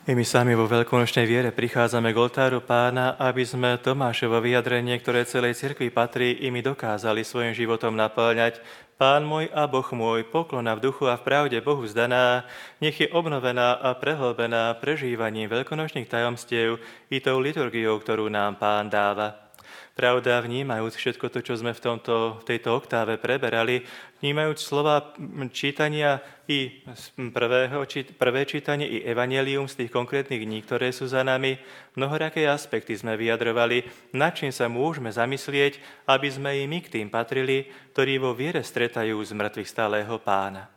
I my sami vo veľkonočnej viere prichádzame k oltáru Pána, aby sme Tomášovo vyjadrenie, ktoré celej cirkvi patrí, i my dokázali svojim životom naplňať. Pán môj a Boh môj, poklona v duchu a v pravde Bohu vzdaná, nech je obnovená a prehlbená prežívaním veľkonočných tajomstiev i tou liturgiou, ktorú nám Pán dáva. Pravda, vnímajúc všetko to, čo sme v tejto oktáve preberali, vnímajúc slova čítania i prvé čítanie i evanjelium z tých konkrétnych dní, ktoré sú za nami, mnohoraké aspekty sme vyjadrovali, nad čím sa môžeme zamyslieť, aby sme i my k tým patrili, ktorí vo viere stretajú z mŕtvych stáleho Pána.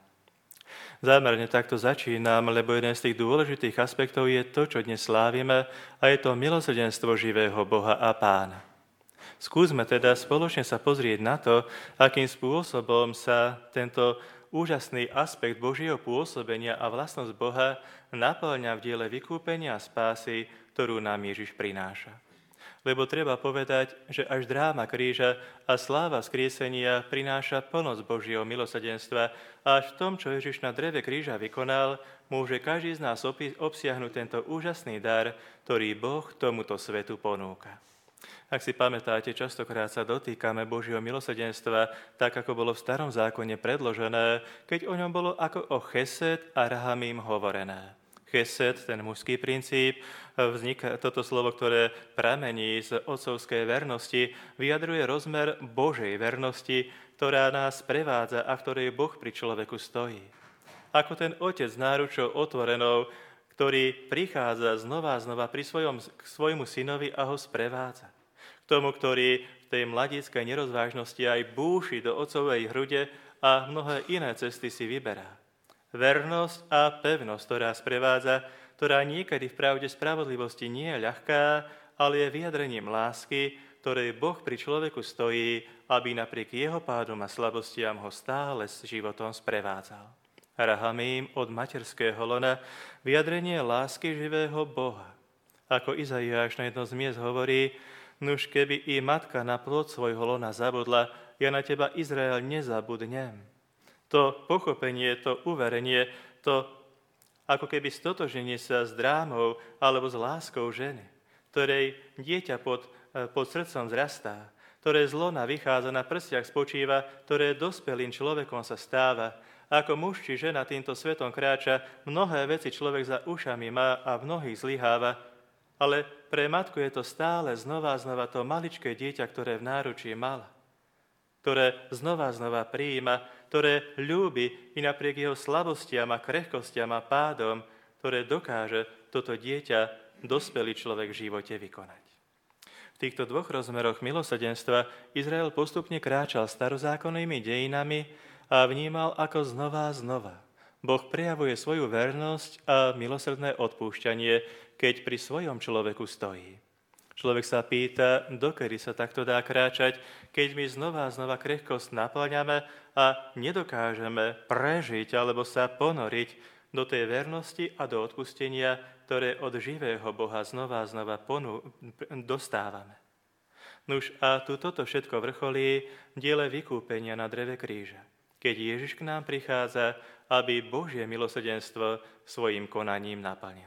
Zámerne takto začínam, lebo jeden z tých dôležitých aspektov je to, čo dnes slávime, a je to milosrdenstvo živého Boha a Pána. Skúsme teda spoločne sa pozrieť na to, akým spôsobom sa tento úžasný aspekt Božieho pôsobenia a vlastnosť Boha naplňa v diele vykúpenia a spásy, ktorú nám Ježiš prináša. Lebo treba povedať, že až dráma kríža a sláva skriesenia prináša plnosť Božieho milosrdenstva a až v tom, čo Ježiš na dreve kríža vykonal, môže každý z nás obsiahnuť tento úžasný dar, ktorý Boh tomuto svetu ponúka. Ak si pamätáte, častokrát sa dotýkame Božieho milosrdenstva, tak ako bolo v Starom zákone predložené, keď o ňom bolo ako o chesed a rahamím hovorené. Chesed, ten mužský princíp, toto slovo, ktoré pramení z otcovskej vernosti, vyjadruje rozmer Božej vernosti, ktorá nás prevádza a ktorej Boh pri človeku stojí. Ako ten otec s náručou otvorenou, ktorý prichádza znova a znova k svojmu synovi a ho sprevádza. Tomu, ktorý v tej mladíckej nerozvážnosti aj búši do otcovej hrude a mnohé iné cesty si vyberá. Vernosť a pevnosť, ktorá sprevádza, ktorá niekedy v pravde spravodlivosti nie je ľahká, ale je vyjadrením lásky, ktorej Boh pri človeku stojí, aby napriek jeho pádom a slabostiam ho stále s životom sprevádzal. Rahamím od materského lona, vyjadrenie lásky živého Boha. Ako Izaiáš na jedno z miest hovorí, nuž keby i matka na plod svojho lona zabudla, ja na teba, Izrael, nezabudnem. To pochopenie, to uverenie, to ako keby stotožnenie sa s drámou alebo s láskou ženy, ktorej dieťa pod srdcom vzrastá, ktoré z lona vychádza, na prstiach spočíva, ktoré dospelým človekom sa stáva. Ako muž či žena týmto svetom kráča, mnohé veci človek za ušami má a v mnohých zlyháva, ale pre matku je to stále znova to maličké dieťa, ktoré v náručí mala, ktoré znova prijíma, ktoré ľúbi i napriek jeho slabostiam a krehkostiam a pádom, ktoré dokáže toto dieťa dospelý človek v živote vykonať. V týchto dvoch rozmeroch milosrdenstva Izrael postupne kráčal starozákonnými dejinami a vnímal, ako znova Boh prejavuje svoju vernosť a milosrdné odpúšťanie, keď pri svojom človeku stojí. Človek sa pýta, dokedy sa takto dá kráčať, keď my znova krehkosť naplňame a nedokážeme prežiť alebo sa ponoriť do tej vernosti a do odpustenia, ktoré od živého Boha znova dostávame. Nuž a toto všetko vrcholí v diele vykúpenia na dreve kríža, keď Ježiš k nám prichádza, aby Božie milosrdenstvo svojim konaním naplnil.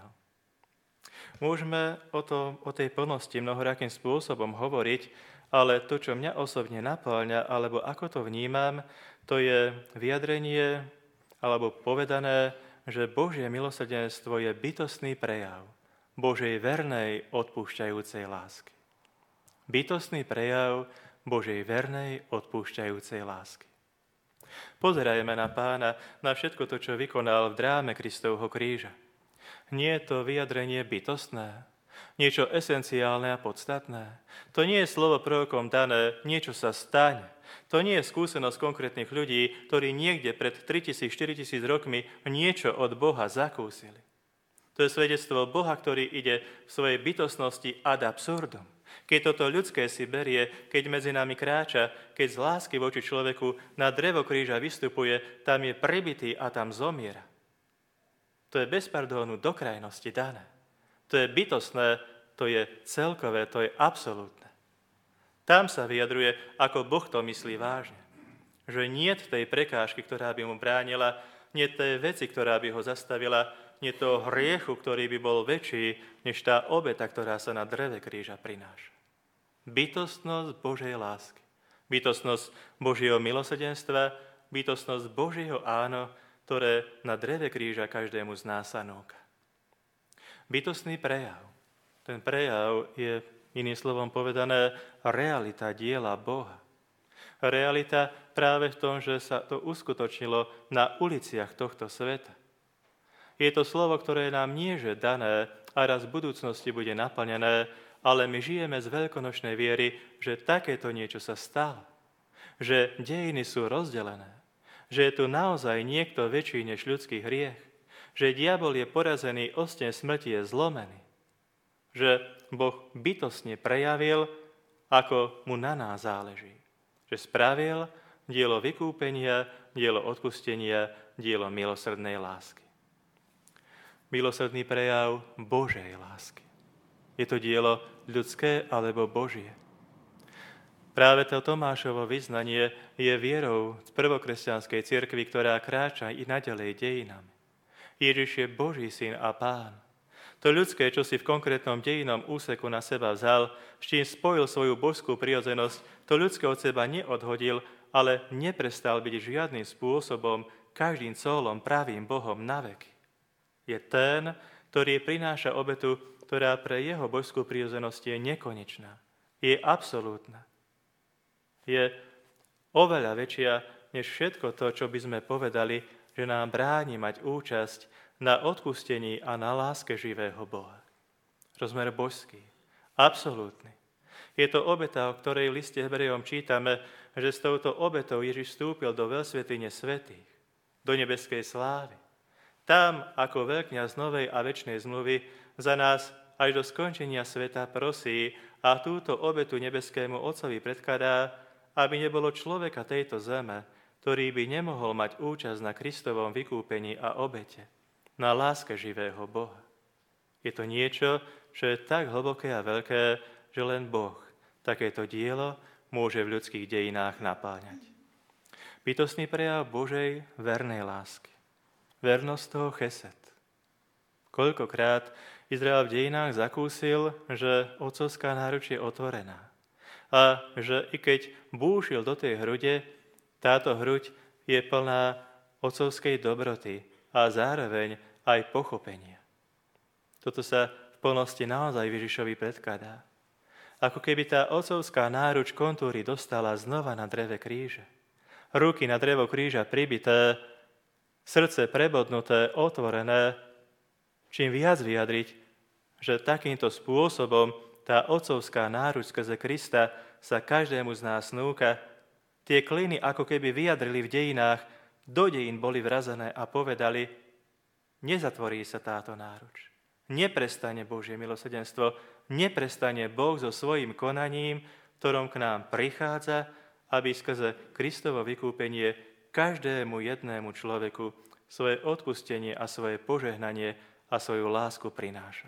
Môžeme o tej plnosti mnohorakým spôsobom hovoriť, ale to, čo mňa osobne napĺňa, alebo ako to vnímam, to je vyjadrenie, alebo povedané, že Božie milosrdenstvo je bytostný prejav Božej vernej odpúšťajúcej lásky. Bytostný prejav Božej vernej odpúšťajúcej lásky. Pozerajme na Pána, na všetko to, čo vykonal v dráme Kristovho kríža. Nie je to vyjadrenie bytostné, niečo esenciálne a podstatné. To nie je slovo prorokom dané, niečo sa stane. To nie je skúsenosť konkrétnych ľudí, ktorí niekde pred 3000-4000 rokmi niečo od Boha zakúsili. To je svedectvo Boha, ktorý ide v svojej bytostnosti ad absurdum. Keď toto ľudské si berie, keď medzi nami kráča, keď z lásky voči človeku na drevo kríža vystupuje, tam je pribitý a tam zomiera. To je bez pardónu do krajnosti dané. To je bytostné, to je celkové, to je absolútne. Tam sa vyjadruje, ako Boh to myslí vážne. Že niet tej prekážky, ktorá by mu bránila, niet tej veci, ktorá by ho zastavila, nie toho hriechu, ktorý by bol väčší, než tá obeta, ktorá sa na dreve kríža prináša. Bytostnosť Božej lásky, bytostnosť Božieho milosrdenstva, bytostnosť Božieho áno, ktoré na dreve kríža každému z nás sa núka. Bytostný prejav. Ten prejav je, iným slovom povedané, realita diela Boha. Realita práve v tom, že sa to uskutočnilo na uliciach tohto sveta. Je to slovo, ktoré nám nie je dané a raz v budúcnosti bude naplnené, ale my žijeme z veľkonočnej viery, že takéto niečo sa stalo. Že dejiny sú rozdelené. Že je tu naozaj niekto väčší než ľudský hriech. Že diabol je porazený, osteň smrti je zlomený. Že Boh bytostne prejavil, ako mu na nás záleží. Že spravil dielo vykúpenia, dielo odpustenia, dielo milosrdnej lásky. Milosrdný prejav Božej lásky. Je to dielo ľudské alebo Božie. Práve to Tomášovo vyznanie je vierou z prvokresťanskej cirkvi, ktorá kráča i naďalej dejinami. Ježiš je Boží syn a Pán. To ľudské, čo si v konkrétnom dejinom úseku na seba vzal, s čím spojil svoju božskú prirodzenosť, to ľudské od seba neodhodil, ale neprestal byť žiadnym spôsobom, každým cólom pravým Bohom na veky. Je ten, ktorý prináša obetu, ktorá pre jeho božskú prirodzenosť je nekonečná, je absolútna. Je oveľa väčšia než všetko to, čo by sme povedali, že nám bráni mať účasť na odpustení a na láske živého Boha. Rozmer božský, absolútny. Je to obeta, o ktorej v liste Hebrejom čítame, že s touto obetou Ježiš vstúpil do veľsvätyne svätých, do nebeskej slávy. Tam, ako veľkňaz novej a večnej zmluvy, za nás až do skončenia sveta prosí a túto obetu nebeskému Otcovi predkladá, aby nebolo človeka tejto zeme, ktorý by nemohol mať účasť na Kristovom vykúpení a obete, na láske živého Boha. Je to niečo, čo je tak hlboké a veľké, že len Boh takéto dielo môže v ľudských dejinách napáňať. Bytostný prejav Božej vernej lásky. Vernosť toho chesed. Koľkokrát Izrael v dejinách zakúsil, že otcovská náruč je otvorená. A že i keď búšil do tej hrude, táto hruď je plná otcovskej dobroty a zároveň aj pochopenia. Toto sa v plnosti naozaj Ježišovi predkladá. Ako keby tá otcovská náruč kontúry dostala znova na dreve kríže. Ruky na drevo kríža pribité, srdce prebodnuté, otvorené, čím viac vyjadriť, že takýmto spôsobom tá otcovská náruč skrze Krista sa každému z nás núka. Tie kliny ako keby vyjadrili v dejinách, do dejín boli vrazené a povedali, nezatvorí sa táto náruč. Neprestane Božie milosrdenstvo, neprestane Boh so svojím konaním, ktorom k nám prichádza, aby skrze Kristovo vykúpenie každému jednému človeku svoje odpustenie a svoje požehnanie a svoju lásku prinášal.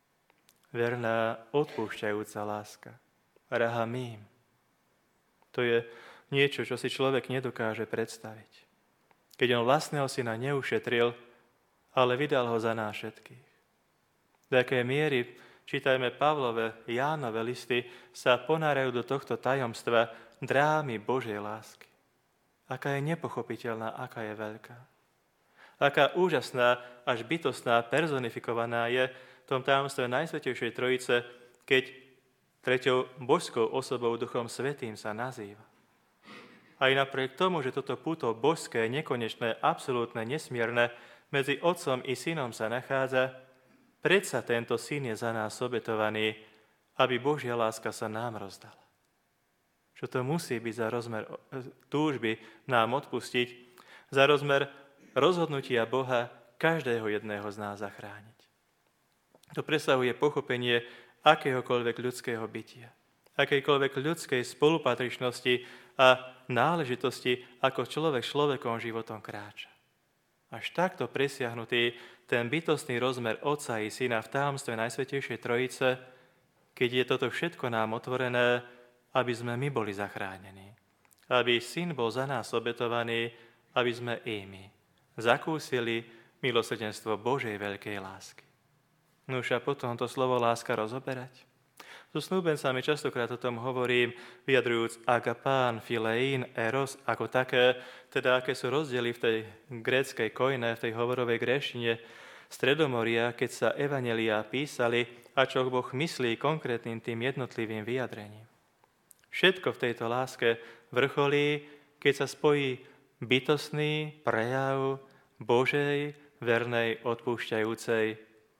Verná, odpúšťajúca láska. Rahamím. To je niečo, čo si človek nedokáže predstaviť. Keď on vlastného syna neušetril, ale vydal ho za nás všetkých. Do akej miery, čítajme Pavlove, Jánove listy, sa ponárajú do tohto tajomstva drámy Božej lásky. Aká je nepochopiteľná, aká je veľká. Aká úžasná, až bytostná, personifikovaná je v tom tajomstve Najsvätejšej Trojice, keď treťou božskou osobou Duchom Svätým sa nazýva. Aj napriek tomu, že toto puto božské, nekonečné, absolútne, nesmierne medzi Otcom i Synom sa nachádza, predsa tento Syn je za nás obetovaný, aby Božia láska sa nám rozdala. Čo to musí byť za rozmer túžby nám odpustiť, za rozmer rozhodnutia Boha každého jedného z nás zachrániť. To presahuje pochopenie akéhokoľvek ľudského bytia, akejkoľvek ľudskej spolupatričnosti a náležitosti, ako človek človekom životom kráča. Až takto presiahnutý ten bytostný rozmer Otca i Syna v tajomstve Najsvätejšej Trojice, keď je toto všetko nám otvorené, aby sme my boli zachránení. Aby Syn bol za nás obetovaný, aby sme i my zakúsili milosrdenstvo Božej veľkej lásky. Nuž a potom to slovo láska rozoberať. So snúbencami častokrát o tom hovorím, vyjadrujúc agapán, fileín, eros ako také, teda aké sú rozdiely v tej gréckej koine, v tej hovorovej gréčtine Stredomoria, keď sa evanjeliá písali a čo Boh myslí konkrétnym tým jednotlivým vyjadrením. Všetko v tejto láske vrcholí, keď sa spojí bytostný prejav Božej, vernej, odpúšťajúcej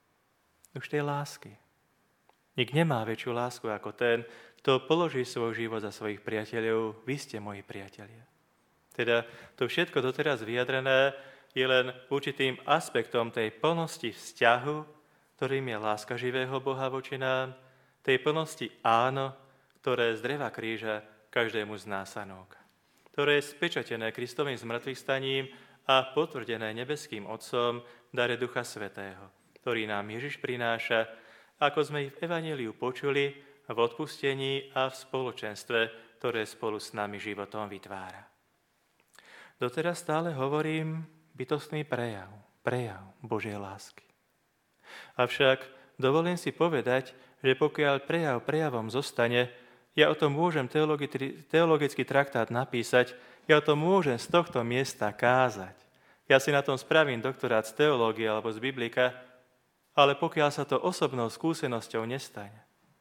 už tej lásky. Nik nemá väčšiu lásku ako ten, kto položí svoj život za svojich priateľov. Vy ste moji priatelia. Teda to všetko doteraz vyjadrené je len určitým aspektom tej plnosti vzťahu, ktorým je láska živého Boha voči nám, tej plnosti áno, ktoré z dreva kríža každému z nás sa núka, ktoré je spečatené Kristovým zmŕtvychvstaním a potvrdené nebeským Otcom v dare Ducha Svätého, ktorý nám Ježiš prináša, ako sme ich v evanjeliu počuli, v odpustení a v spoločenstve, ktoré spolu s nami životom vytvára. Doteraz stále hovorím bytostný prejav Božej lásky. Avšak dovolím si povedať, že pokiaľ prejavom zostane, ja o tom môžem teologický traktát napísať, ja o tom môžem z tohto miesta kázať. Ja si na tom spravím doktorát z teológie alebo z biblika, ale pokiaľ sa to osobnou skúsenosťou nestane,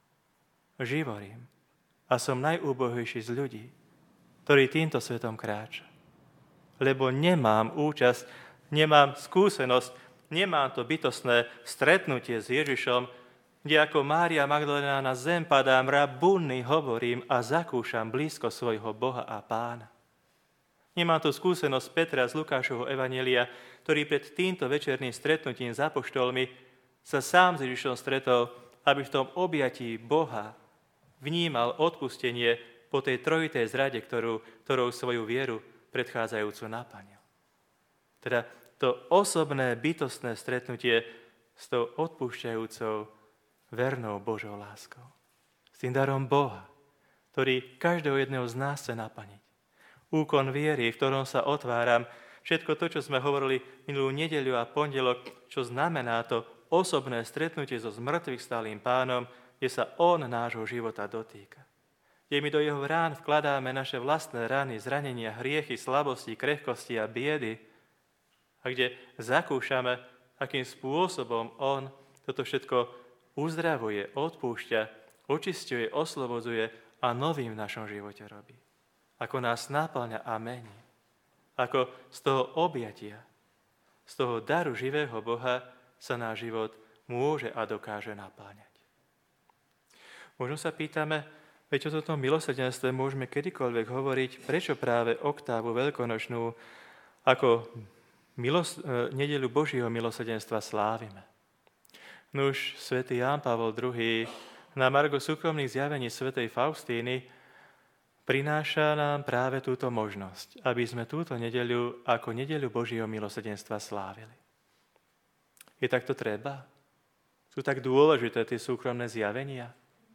živorím a som najúbohejší z ľudí, ktorý týmto svetom kráča. Lebo nemám účasť, nemám skúsenosť, nemám to bytostné stretnutie s Ježišom, kde ako Mária Magdalena na zem padám, rabunny hovorím a zakúšam blízko svojho Boha a Pána. Nemám tu skúsenosť Petra z Lukášovho evanjelia, ktorý pred týmto večerným stretnutím s apoštolmi sa sám s Ježišom stretol, aby v tom objatí Boha vnímal odpustenie po tej trojitej zrade, ktorou svoju vieru predchádzajúcu naplnil. Teda to osobné, bytostné stretnutie s tou odpúšťajúcou, vernou Božou láskou. S tým darom Boha, ktorý každého jedného z nás chce naplniť. Úkon viery, v ktorom sa otváram, všetko to, čo sme hovorili minulú nedeľu a pondelok, čo znamená to osobné stretnutie so zmrtvých stálým Pánom, kde sa On nášho života dotýka. Kde my do jeho rán vkladáme naše vlastné rany, zranenia, hriechy, slabosti, krehkosti a biedy a kde zakúšame, akým spôsobom On toto všetko uzdravuje, odpúšťa, očisťuje, oslobodzuje a novým v našom živote robí. Ako nás náplňa a mení. Ako z toho objatia, z toho daru živého Boha sa náš život môže a dokáže napáňať. Možno sa pýtame, veď o tomto milosrdenstve môžeme kedykoľvek hovoriť, prečo práve oktávu veľkonočnú ako nedeľu Božieho milosrdenstva slávime. Nuž, svätý Ján Pavol II na margo súkromných zjavení svätej Faustíny prináša nám práve túto možnosť, aby sme túto nedeľu ako nedeľu Božieho milosrdenstva slávili. Je takto treba? Sú tak dôležité tie súkromné zjavenia?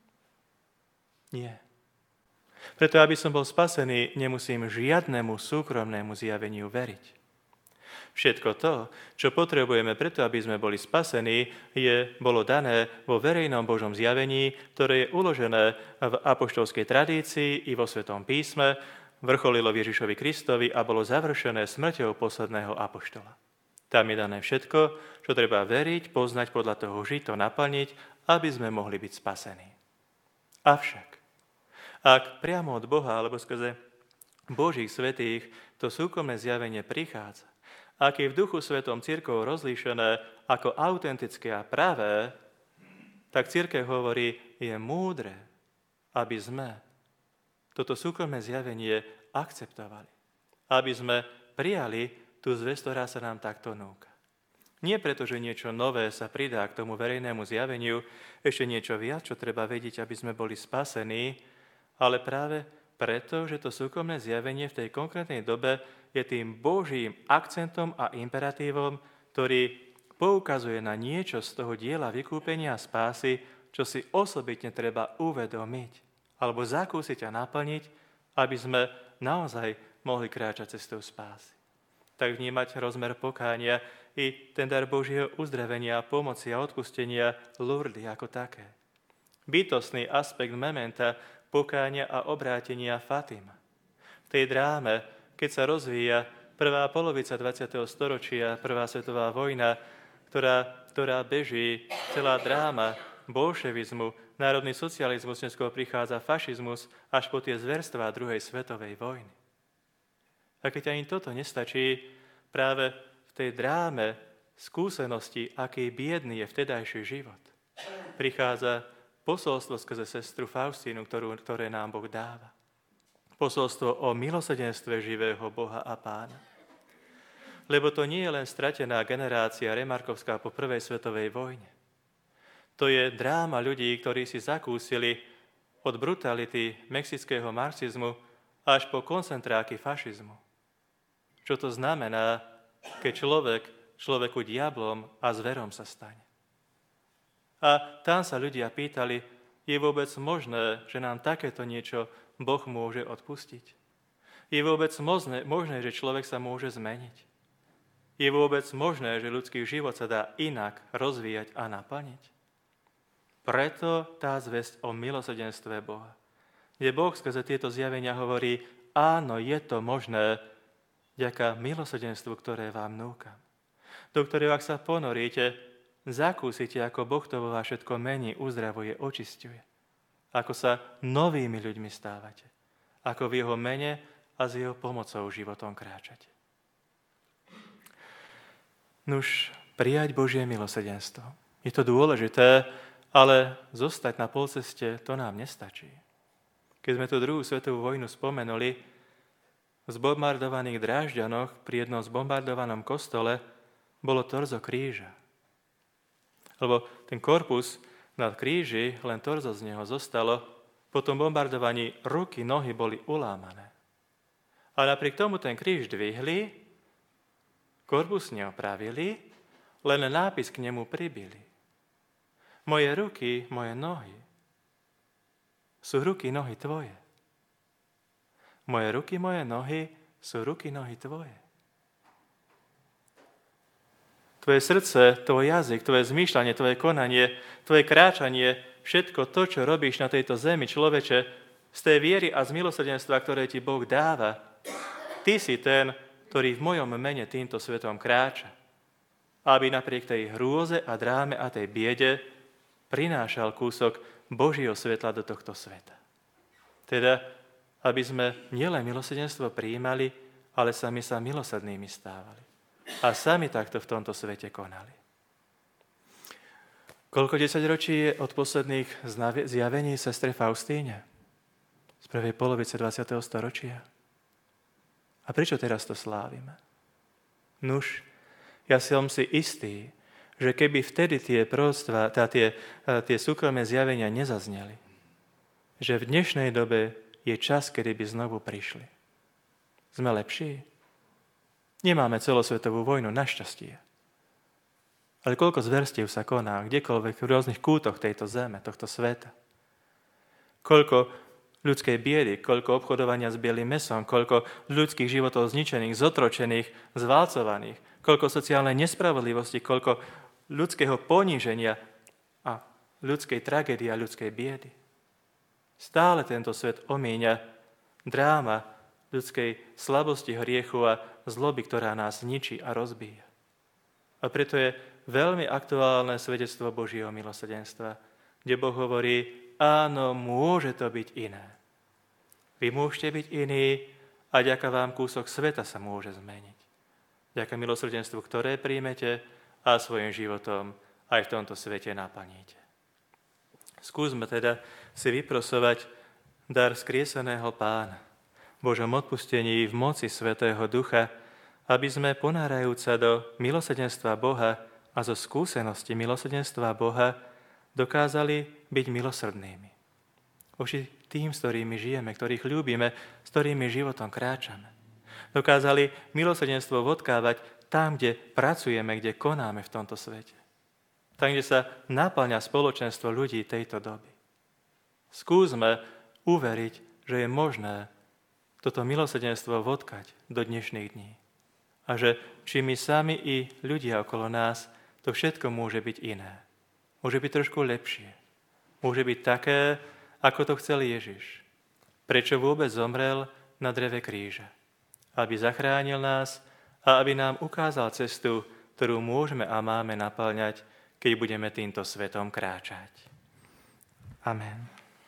Nie. Preto, aby som bol spasený, nemusím žiadnemu súkromnému zjaveniu veriť. Všetko to, čo potrebujeme preto, aby sme boli spasení, bolo dané vo verejnom Božom zjavení, ktoré je uložené v apoštolskej tradícii i vo Svetom písme, vrcholilo Ježišovi Kristovi a bolo završené smrťou posledného apoštola. Tam je dané všetko, čo treba veriť, poznať, podľa toho žiť, to naplniť, aby sme mohli byť spasení. Avšak, ak priamo od Boha, alebo skrze Božích svätých, to súkromné zjavenie prichádza, ak je v Duchu Svetom cirkev rozlíšené ako autentické a pravé, tak cirkev hovorí, je múdre, aby sme toto súkromné zjavenie akceptovali. Aby sme prijali tú zvesť, ktorá sa nám takto núka. Nie preto, že niečo nové sa pridá k tomu verejnému zjaveniu, ešte niečo viac, čo treba vedieť, aby sme boli spasení, ale práve preto, že to súkromné zjavenie v tej konkrétnej dobe je tým Božím akcentom a imperatívom, ktorý poukazuje na niečo z toho diela vykúpenia a spásy, čo si osobitne treba uvedomiť alebo zakúsiť a naplniť, aby sme naozaj mohli kráčať cestou spásy. Tak vnímať rozmer pokánia i ten dar Božieho uzdravenia, pomoci a odpustenia Lourdes ako také. Bytostný aspekt mementa pokánia a obrátenia Fatima. V tej dráme, keď sa rozvíja prvá polovica 20. storočia, prvá svetová vojna, ktorá beží, celá dráma bolševizmu, národný socializmus, neskôr prichádza fašizmus až po tie zverstvá druhej svetovej vojny. A keď ani toto nestačí, práve v tej dráme skúsenosti, aký biedný je vtedajší život, prichádza posolstvo skrze sestru Faustínu, ktoré nám Boh dáva. Posolstvo o milosrdenstve živého Boha a Pána. Lebo to nie je len stratená generácia remarkovská po prvej svetovej vojne. To je dráma ľudí, ktorí si zakúsili od brutality mexického marxizmu až po koncentráky fašizmu. Čo to znamená, keď človeku diablom a zverom sa stane? A tam sa ľudia pýtali, je vôbec možné, že nám takéto niečo Boh môže odpustiť? Je vôbec možné, že človek sa môže zmeniť? Je vôbec možné, že ľudský život sa dá inak rozvíjať a naplniť? Preto tá zvesť o milosrdenstve Boha. Kde Boh skrze tieto zjavenia hovorí, áno, je to možné, vďaka milosrdenstvu, ktoré vám núkam. Do ktorého, ak sa ponoríte, zakúsite, ako Boh to vo vás všetko mení, uzdravuje, očisťuje. Ako sa novými ľuďmi stávate. Ako v jeho mene a s jeho pomocou životom kráčate. Nuž, prijať Božie milosrdenstvo. Je to dôležité, ale zostať na polceste, to nám nestačí. Keď sme tu druhú svetovú vojnu spomenuli, v zbombardovaných Drážďanoch pri jednom zbombardovanom kostole bolo torzo kríža. Lebo ten korpus nad kríži, len torzo z neho zostalo, po tom bombardovaní ruky, nohy boli ulámané. A napriek tomu ten kríž dvihli, korpus neopravili, len nápis k nemu pribili. Moje ruky, moje nohy sú ruky, nohy tvoje. Moje ruky, moje nohy sú ruky, nohy tvoje. Tvoje srdce, tvoj jazyk, tvoje zmýšľanie, tvoje konanie, tvoje kráčanie, všetko to, čo robíš na tejto zemi, človeče, z tej viery a z milosrdenstva, ktoré ti Boh dáva, ty si ten, ktorý v mojom mene týmto svetom kráča. Aby napriek tej hrôze a dráme a tej biede prinášal kúsok Božieho svetla do tohto sveta. Teda, aby sme nielen milosrdenstvo prijímali, ale sami sa milosrdnými stávali. A sami takto v tomto svete konali. Koľko desaťročí je od posledných zjavení sestre Faustíne? Z prvej polovice 20. storočia. A prečo teraz to slávime? Nuž, ja som si istý, že keby vtedy tie proroctvá, tie súkromné zjavenia nezazneli, že v dnešnej dobe je čas, kedy by znovu prišli. Sme lepší? Nemáme celosvetovú vojnu, našťastie. Ale koľko zverstiev sa koná, kdekoľvek v rôznych kútoch tejto zeme, tohto sveta. Koľko ľudskej biedy, koľko obchodovania s bielým mesom, koľko ľudských životov zničených, zotročených, zvalcovaných, koľko sociálnej nespravodlivosti, koľko ľudského poníženia a ľudskej tragédie a ľudskej biedy. Stále tento svet omíňa dráma ľudskej slabosti, hriechu a zloby, ktorá nás ničí a rozbíja. A preto je veľmi aktuálne svedectvo Božieho milosrdenstva, kde Boh hovorí, áno, môže to byť iné. Vy môžete byť iní a ďaká vám kúsok sveta sa môže zmeniť. Ďaká milosrdenstvu, ktoré príjmete a svojim životom aj v tomto svete naplníte. Skúsme teda si vyprosovať dar skrieseného Pána, Božom odpustení v moci Svätého Ducha, aby sme ponárajúca do milosrdenstva Boha a zo skúsenosti milosrdenstva Boha dokázali byť milosrdnými. Voči tým, s ktorými žijeme, ktorých ľúbime, s ktorými životom kráčame. Dokázali milosrdenstvo vodkávať tam, kde pracujeme, kde konáme v tomto svete. Tam, kde sa naplňa spoločenstvo ľudí tejto doby. Skúsme uveriť, že je možné toto milosrdenstvo vodkať do dnešných dní. A a že či my sami i ľudia okolo nás, to všetko môže byť iné. Môže byť trošku lepšie. Môže byť také, ako to chcel Ježiš. Prečo vôbec zomrel na dreve kríža? Aby zachránil nás a aby nám ukázal cestu, ktorú môžeme a máme naplňať, keď budeme týmto svetom kráčať. Amen.